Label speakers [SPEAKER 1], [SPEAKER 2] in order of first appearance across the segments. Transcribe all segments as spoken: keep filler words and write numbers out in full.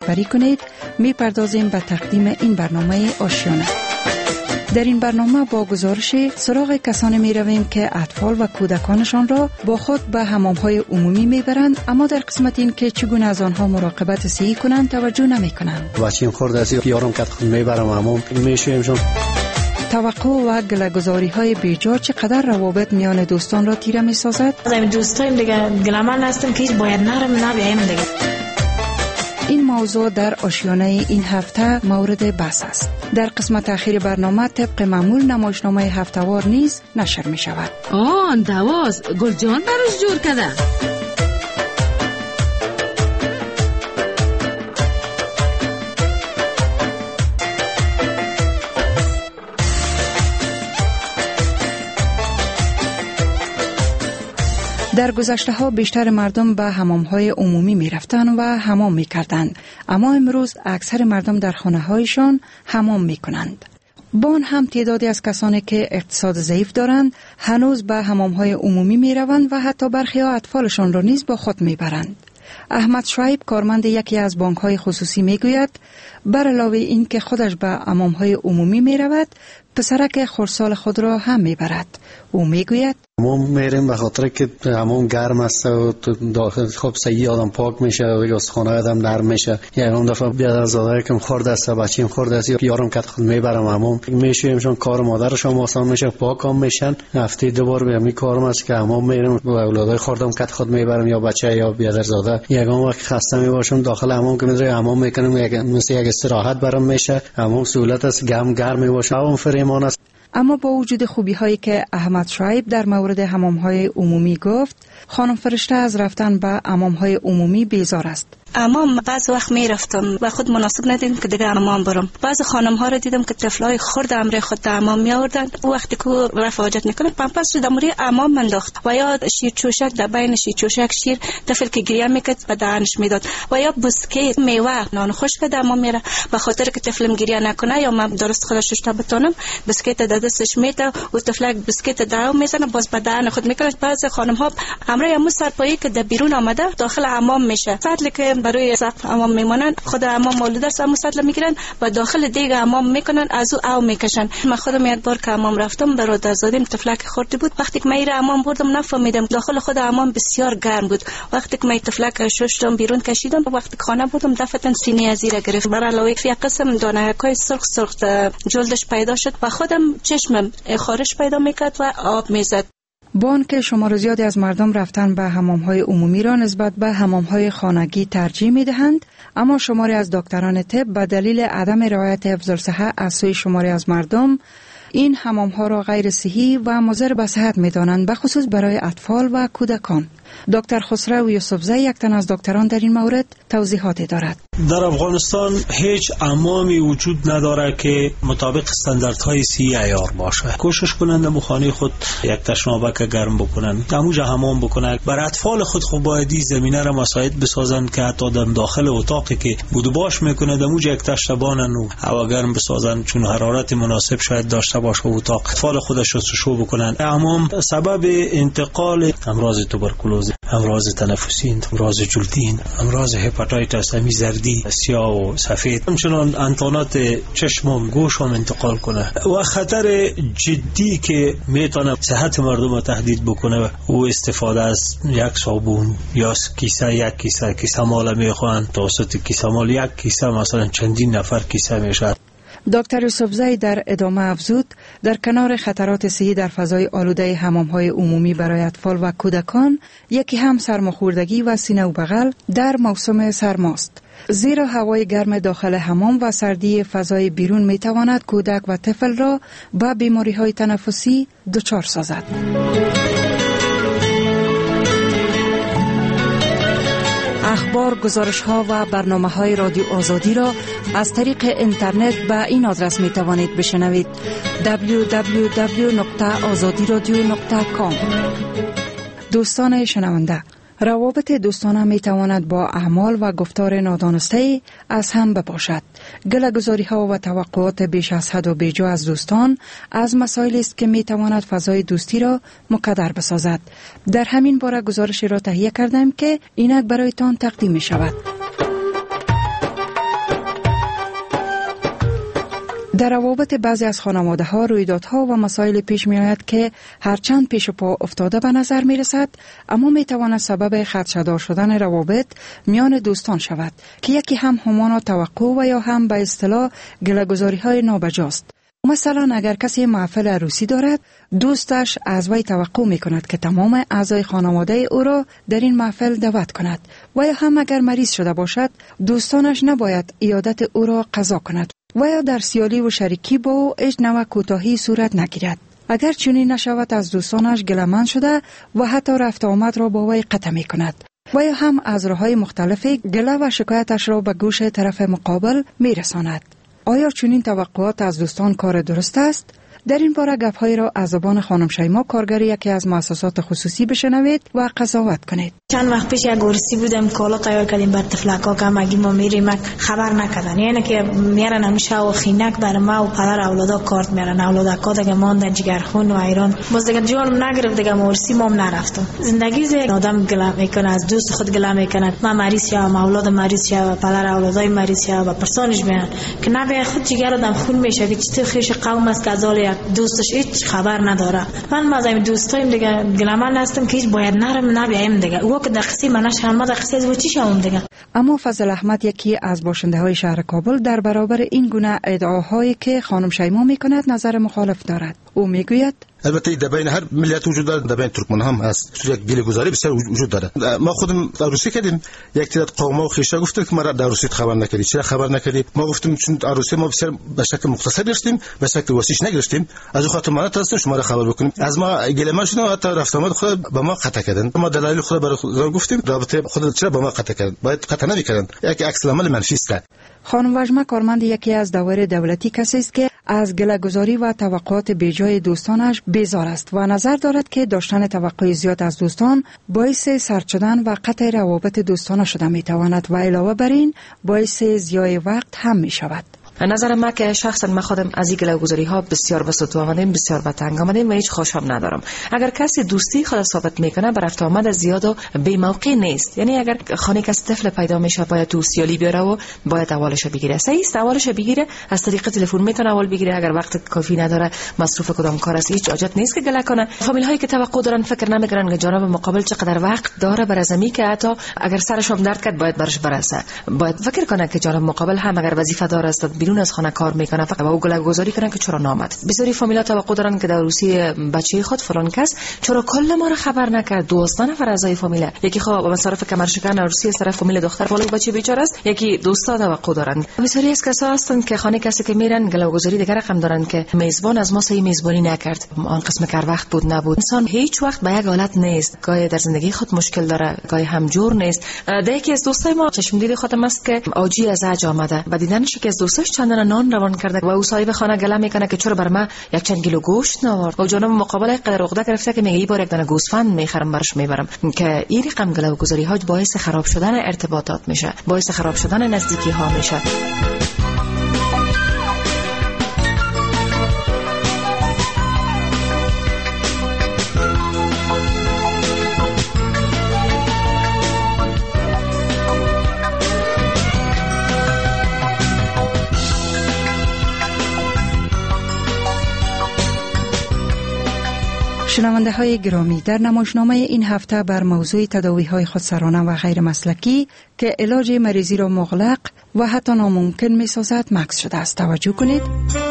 [SPEAKER 1] همکاری کنید. می پردازیم به تقدیم این برنامه آشیانه. در این برنامه با گزارش سراغ کسانی می رویم که اطفال و کودکانشان را با خود به حمام‌های عمومی می برند، اما در قسمت این که چگونه از آنها مراقبت صحی کنند توجه نمی کنند.
[SPEAKER 2] بچه‌م خورد است یارم کت خود می برم حمام میشویمشون.
[SPEAKER 1] توقع و گله‌گذاری های بیجا چقدر روابط میان دوستان را تیره می سازد؟
[SPEAKER 3] از این دوستایم دیگه گلمان هستم که باید نرم نبیم دیگه.
[SPEAKER 1] این موضوع در آشیانه این هفته مورد بحث است. در قسمت اخیر برنامه طبق معمول نمایشنامه هفته‌وار نیز نشر می شود.
[SPEAKER 4] آن دواز گل جان براش جور کرده.
[SPEAKER 1] در گذشته ها بیشتر مردم به حمام های عمومی می رفتن و حمام می کردند، اما امروز اکثر مردم در خانه هایشان حمام می کنند. بان هم تعدادی از کسانی که اقتصاد ضعیف دارند هنوز به حمام های عمومی می روند و حتی برخی ها اطفالشان را نیز با خود می برند. احمد شعیب کارمند یکی از بانک های خصوصی می گوید بر علاوه این که خودش به حمام های عمومی می رود، پسرک خردسال خود را هم می برد. او می گوید
[SPEAKER 2] حمام میریم به خاطر که حمام گرم است و داخل خب صحیح آدم پاک میشه و استخوان آدم نرم میشه. یعنی دفعه بیادرزاده که خورد است بچه‌م خورد است یارم کت خود میبرم حمام میشویمشون، کار مادرشون آسان میشه، پاکم میشن. هفته دو بار به همین کارم است که حمام میرم و اولادای خوردم کت خود میبرم یا بچه یا بیادرزاده. یگان وقت خسته میباشم داخل حمام که میره حمام میکنم یک مثل یک استراحت برام میشه. حمام سهولت است، گرم گرم میباشه، حمام فریمان است.
[SPEAKER 1] اما با وجود خوبی هایی که احمد شعیب در مورد حمام های عمومی گفت، خانم فرشته از رفتن به حمام های عمومی بیزار است.
[SPEAKER 5] حمام بعض وقت می رفتم و خود مناسب ندیدم که دیگه حمام برم. بعض خانم ها را دیدم که طفلای خرد امر خود حمام می آوردن، وقتی که رفع حاجت میکنه پمپاس رو دموری حمام انداخت و یا شیر چوشک در بین شیر چوشک شیر طفل که گریه میکرد به دهنش میداد و یا بسکیت میوه نان خشک در حمام میره به خاطر که طفلم گریه نکنه یا من درست خودش رو بتونم بسکیت در دستش میده و طفلک بسکیت داو میزنه باز به دهن خود میکنه. بعض خانم ها امر همون سرپایی که در بیرون آمده داخل حمام میشه، سطل که برای سقف حمام میمونن خود حمام مولوده است همون سطل میگیرن و داخل دیگه حمام میکنن از او او میکشن. من خودم یک بار که حمام رفتم برادرزادیم طفلک خورده بود، وقتی که من میره حمام بردم نفهمیدم داخل خود حمام بسیار گرم بود. وقتی که من طفلک ششتم بیرون کشیدم وقتی خانه بودم دفتن سینه از زیر گرفت، بر علاوه یک قسم دانه‌های سرخ سرخ جلدش پیدا شد و خودم چشمم خارش پیدا میکرد و آب میزد.
[SPEAKER 1] بانک شمار زیادی از مردم رفتن به حمام‌های عمومی را نسبت به حمام‌های خانگی ترجیح می‌دهند، اما شماری از دکتران طب به دلیل عدم رعایت حفظ الصحه از سوی شماری از مردم این حمام‌ها را غیر صحی و مضر به صحت می‌دانند، به خصوص برای اطفال و کودکان. دکتر خسرو یوسفزی یک تن از دکتران در این مورد توضیحاتی دارد.
[SPEAKER 6] در افغانستان هیچ حمامی وجود نداره که مطابق استانداردهای سی عیار باشه. کوشش کنند در خانه خود یک تشنابک گرم بکنن، دموج حمام بکنن. برای اطفال خود خب باید زمینه را مساعد بسازن که حتی در داخل اتاقی که بود باش میکنه دموج یک تشتبانن و هوا گرم بسازن، چون حرارت مناسب شاید داشته باشه اتاق. اطفال خودش رو شو بکنن. حمام سبب انتقال امراض توبرکولوز، امراض تنفسی، امراض جلدی، امراض هپاتیتس همی زردی، سیاه و سفید، همچنان انتانات چشم و گوش هم انتقال کنه و خطر جدی که میتونه صحت مردم رو تهدید بکنه و استفاده از یک صابون یا کیسه یک کیسه کیسه مال میخوان توسط کیسه مال یک کیسه مثلا چندین نفر کیسه میشه.
[SPEAKER 1] دکتر یوسفزی در ادامه افزود در کنار خطرات صحی در فضای آلوده حمام‌های عمومی برای اطفال و کودکان یکی هم سرماخوردگی و سینه و بغل در موسم سرماست، زیرا هوای گرم داخل حمام و سردی فضای بیرون میتواند کودک و طفل را به بیماری‌های تنفسی دچار سازد. اخبار، گزارش‌ها و برنامه‌های رادیو آزادی را از طریق اینترنت به این آدرس می‌توانید بشنوید: دبلیو دبلیو دبلیو نقطه آزادی رادیو نقطه کام. دوستان شنونده، روابط دوستانه میتواند با اعمال و گفتار نادانسته از هم بپاشد. گله‌گذاری ها و توقعات بیش از حد و بیجا از دوستان از مسائلی است که میتواند فضای دوستی را مکدر بسازد. در همین باره گزارشی را تهیه کردم که اینک برایتان تقدیم می شود. در روابط بعضی از خانواده‌ها رویدادها و مسائل پیش می‌آید که هرچند پیش پا افتاده به نظر می‌رسد، اما می‌تواند سبب خدشه‌دار شدن روابط میان دوستان شود که یکی هم همان توقع و یا هم به اصطلاح گله‌گذاری‌های نابجاست. مثلا اگر کسی محفل عروسی دارد، دوستش از وی توقع می‌کند که تمام اعضای خانواده او را در این محفل دعوت کند و یا هم اگر مریض شده باشد، دوستانش نباید عیادت او را قضا کند و یا در سیالی و شریکی با او هیچ نوع کوتاهی صورت نگیرد. اگر چنین نشود، از دوستانش گله‌مند شده و حتی رفت آمد را با وی قطع می کند و یا هم از راه‌های مختلفی گله و شکایتش را به گوش طرف مقابل می رساند. آیا چنین توقعات از دوستان کار درست است؟ در این باره گپ‌هایی را از زبان خانم شیما، کارگر یکی از مؤسسات خصوصی، بشنوید و قضاوت کنید.
[SPEAKER 3] چند وقت پیش یک عروسی بودم، کالا تیار کردیم بر طفلکا که مگی ما میریم خبر نکردن، یعنی که میرن همیشه و خینک بر ما و پدر اولادا کارت میرن، اولادکا دیگه ماندن جگرخون و ایران. باز دیگه جالم نگرفت، دیگه عروسی ما نرفتم. زندگی ز آدم گله میکنه، از دوست خود گله میکنه، ما مریض شوم، اولاد مریض شوم، پدر اولادای مریض شوم و پرسانش میان که نبی خود جگر آدم خون میشه که چطور خیش قوم است که ازال یک دوستش هیچ خبر نداره. من مازم دوستایم دیگه گله‌مند هستم که هیچ باید نرم نبیایم دیگه، او که دقیقی منش هم ما دقیقی از چی شوم دیگه.
[SPEAKER 1] اما فضل احمد، یکی از باشنده های شهر کابل، در برابر این گونه ادعاهایی که خانم شیما میکند نظر مخالف دارد. او میگوید
[SPEAKER 7] البته در بین هر ملت وجود داره، در بین ترکمن هم هست، یک گله‌گذاری بسیار وجود داره. ما خودم عروسی کردیم، یک تعداد قوم و خویشا گفتن که ما در عروسی خبر نکردی. چرا خبر نکردی؟ ما گفتیم چون عروسی ما بسیار به شکل مختصر گرفتیم، به شکل وسیع نگرفتیم، از خاطر ما تا شما را خبر بکنیم. از ما گله شدن، حتی رفت آمد خود به ما قطع کردن. ما دلایل خود برای خود گفتیم، رابطه خود چرا با ما قطع کردن؟ باید قطع نمی‌کردن. یک عکس العمل منفی است.
[SPEAKER 1] خانم وجمه کارمند یکی از داور دولتی کسی است که از گله‌گذاری و توقعات بیجای دوستانش بیزار است و نظر دارد که داشتن توقع زیاد از دوستان باعث سرد شدن و قطع روابط دوستانه شده میتواند و علاوه بر این باعث ضیاع وقت هم می شود.
[SPEAKER 8] نظر من که شخصا من خودم از این گله‌گذاری ها بسیار به سوت آمدیم، بسیار به تنگ آمدیم و هیچ خوشم ندارم. اگر کسی دوستی خود ثابت میکنه، بر رفت آمد زیاد و بی موقع نیست. یعنی اگر خانه کسی طفل پیدا میشه، باید تو سیالی بیاره و باید اولش بگیره. صحیح است، اولش بگیره، از طریق تلفن میتونه اول بگیره. اگر وقت کافی نداره، مصروف کدام کار است، هیچ حاجت نیست که گله کنه. فامیل هایی که توقع دارن فکر نمیکنن که جانب مقابل چقدر وقت داره بر ازمی که حتی اگر سرش هم درد کرد باید برش برسه. باید فکر کنه که جانب مقابل هم اگر وظیفه دار است، بیرون از خانه کار میکنه، فقط با گله‌گذاری کنن که چرا نامد. بسیاری فامیل‌ها توقع دارن که در عروسی بچه خود فلان کس چرا کل ما رو خبر نکرد. دوستان نفر اعضای فامیل، یکی خب با مصارف کمرشکن عروسی از طرف فامیل دختر بالای بچه بیچاره است، یکی دوستا توقع دارن. بسیاری از کسا هستن که خانه کسی که میرن گله‌گذاری دیگه رقم دارن که میزبان از ما صحیح میزبانی نکرد، آن قسم کار وقت بود نبود. انسان هیچ وقت به یک حالت نیست، گاهی در زندگی خود مشکل داره، گاهی هم جور نیست. در یکی از دوستای ما چشم دید خودم است که آجی از اج آمده، بعد دیدنش که از دوستاش چندان نان روان کرده و او صاحب خانه گله میکنه که چرا بر ما یک چند کیلو گوشت نآورد و جانب مقابل قدر عقده گرفته که میگه ای بار یک دانه گوسفند میخرم برش میبرم. که این رقم گله‌گذاری ها باعث خراب شدن ارتباطات میشه، باعث خراب شدن نزدیکی ها میشه.
[SPEAKER 1] شنونده های گرامی، در نمایشنامه این هفته بر موضوع تداوی های خودسرانه و غیر مسلکی که علاج مریضی را مغلق و حتی ناممکن می سازد مکث شده است. توجه کنید.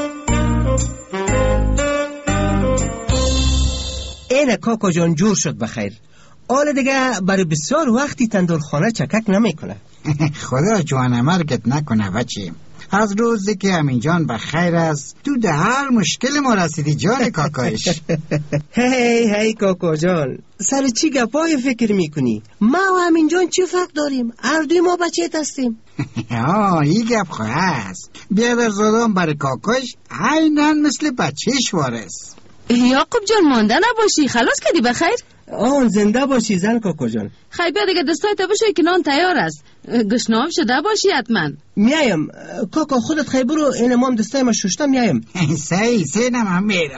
[SPEAKER 9] این کاکا جان جور شد بخیر. حالا دیگه برای بسیار وقتی تندورخانه چکک نمی کنه.
[SPEAKER 10] خدا جوان مرگت نکنه بچه. از روزی که همین جان بخیر است، تو ده هر مشکل ما رسیدی جان کاکایش.
[SPEAKER 9] هی هی کاکا جان، سر چی گپای فکر میکنی؟ ما و همین جان چی فرق داریم؟ هر دوی ما بچه هستیم.
[SPEAKER 10] آه این گپ خواه هست. بیادر زادان برای کاکایش عیناً مثل بچهش وارست.
[SPEAKER 4] یعقوب جان مانده نباشی، خلاص کردی بخیر؟
[SPEAKER 9] آن زنده باشی زن کاکا جان.
[SPEAKER 4] خیلی بیا دیگه دستایت بشه که نان تیار است، گشنام شده باشی حتما.
[SPEAKER 9] میایم کاکا، خودت خیلی برو، این امام دستای ما ششته میایم.
[SPEAKER 10] سعی سینم هم میره.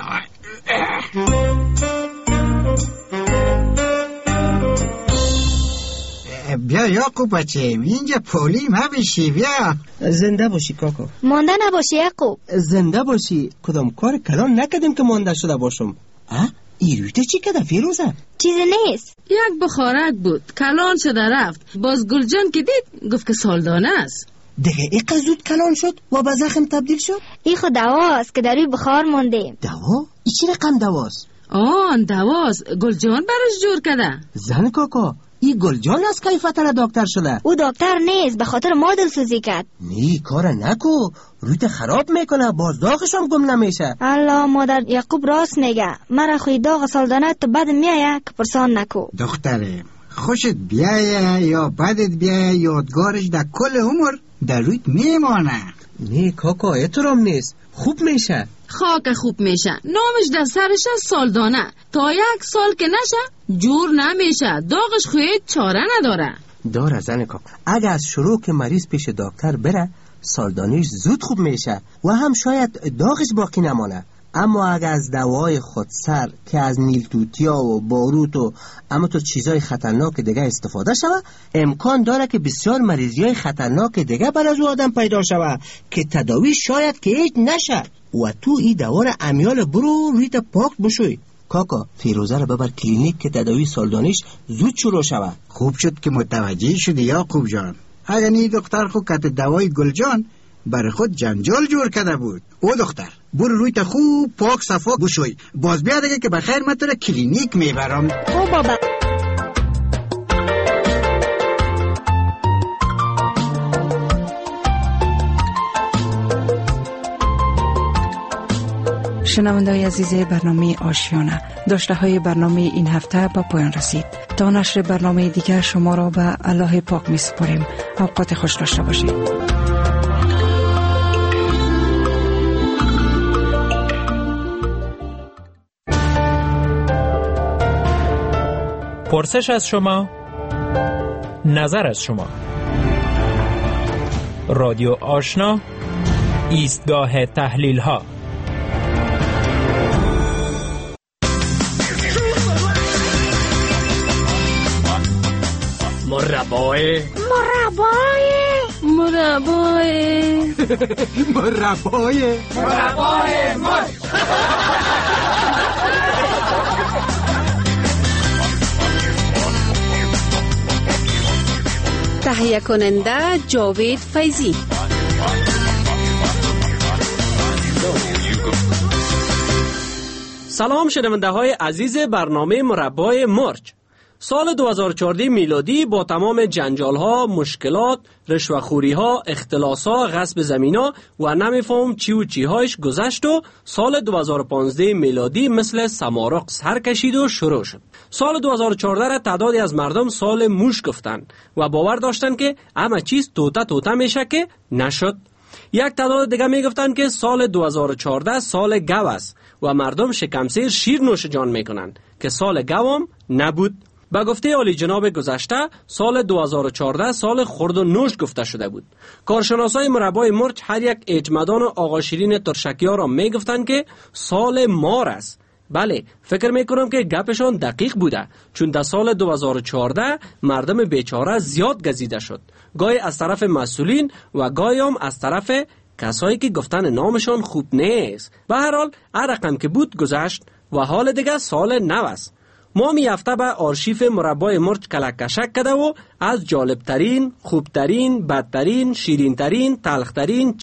[SPEAKER 10] بیا یعقوب بچیم، اینجا پولی ما بشی. بیا
[SPEAKER 9] زنده باشی کاکا.
[SPEAKER 11] مانده نباشی یعقوب.
[SPEAKER 9] زنده باشی. کدام کار کلان نکردیم که مانده شده باشم. ها؟ ایرویت چی کده فیروزه؟
[SPEAKER 11] چیزی نیست.
[SPEAKER 4] یک بخارک بود، کلان شده رفت. باز گلجان که دید گفت که سالدانه است.
[SPEAKER 9] دیگه ایقا زود کلان شد و به زخم تبدیل شد؟
[SPEAKER 11] ای خود دواست که در روی بخار مونده.
[SPEAKER 9] دوا؟ ای چی رقم دواست؟
[SPEAKER 4] آن دواست، گلجان برش جور کرده.
[SPEAKER 9] زن کاکا، ای گلجان از کیفتر دکتر شده؟
[SPEAKER 11] او دکتر نیست، به خاطر ما دلسوزی کرد.
[SPEAKER 9] نی کار نکو، رویت خراب میکنه، باز داغش هم گم نمیشه.
[SPEAKER 11] الله مادر یعقوب راست میگه، مرا خوی داغ سالدانه تو بد میایه که پرسان نکو.
[SPEAKER 10] دختره خوشت بیایه یا بدت بیایه، یادگارش در کل عمر در رویت میمانه.
[SPEAKER 9] نی کاکا اترام نیست، خوب میشه.
[SPEAKER 4] خاک خوب میشه، نامش در سرش سالدانه. تا یک سال که نشه جور نمیشه، داغش خوید چاره نداره.
[SPEAKER 9] داره زن کاکا، اگه از شروع که مریض پیش دکتر بره سالدانیش زود خوب میشه و هم شاید داغش باقی نمانه. اما اگه از دوای خودسر که از نیلتوتیا و باروت و اما تو چیزای خطرناک دیگه استفاده شوه، امکان داره که بسیار مریضیای خطرناک دیگه بر از آدم پیدا شوه که تداوی شاید که هیچ نشه. و تو این دوار امیال برو رویت پاک بشوی. کاکا فیروزه رو ببر کلینیک که تداوی سالدانیش زود شروع شوه.
[SPEAKER 10] خوب شد که متوجه شدی یعقوب جان. اگر نی دختر خود کت دوای گلجان بر خود جنجال جور کرده بود. او دختر برو رویت خوب پاک صفا بشوی، باز بیا دیگه که بخیر من تو را کلینیک میبرم.
[SPEAKER 11] او بابا.
[SPEAKER 1] شنونده‌های عزیز برنامه آشیانه، داشته های برنامه این هفته با پایان رسید. تا نشر برنامه دیگر شما را به الله پاک می سپاریم. اوقات خوش داشته باشید.
[SPEAKER 12] پرسش از شما، نظر از شما. رادیو آشنا، ایستگاه تحلیل ها.
[SPEAKER 13] مربای
[SPEAKER 11] مربای
[SPEAKER 4] مربای
[SPEAKER 9] مربای
[SPEAKER 13] مربای مرچ.
[SPEAKER 14] تهیه کننده جاوید فیضی.
[SPEAKER 13] سلام شنونده های عزیز برنامه مربای مرچ. سال دو هزار و چهارده میلادی با تمام جنجال ها، مشکلات، رشوه‌خوری ها، اختلاس ها، غصب زمین ها و نمیفهم چی و چی هایش گذشت و سال دو هزار و پانزده میلادی مثل سمارق سر کشید و شروع شد. سال دو هزار و چهارده را تعدادی از مردم سال موش گفتن و باور داشتن که همه چیز توته توته میشه که نشد. یک تعداد دیگه میگفتن که سال دو هزار و چهارده سال گو است و مردم شکمسیر شیر نوش جان میکنن که سال گوام نبود. با گفته عالی جناب گذشته سال دو هزار و چهارده سال خرد و نوش گفته شده بود. کارشناسای مربای مرچ هر یک اعتمادان و آقا شیرین ترشکی‌ها را میگفتند که سال مار است. بله، فکر میکنم که گپشان دقیق بوده، چون در سال دو هزار و چهارده مردم بیچاره زیاد گزیده شد، گاهی از طرف مسئولین و گاهی هم از طرف کسایی که گفتن نامشان خوب نیست. به هر حال هر رقم که بود گذشت و حال دیگه سال نو است. ما می هفته به آرشیف مربای مرچ کلک کشک کده و از جالبترین، خوبترین، بدترین، شیرینترین، تلخترین،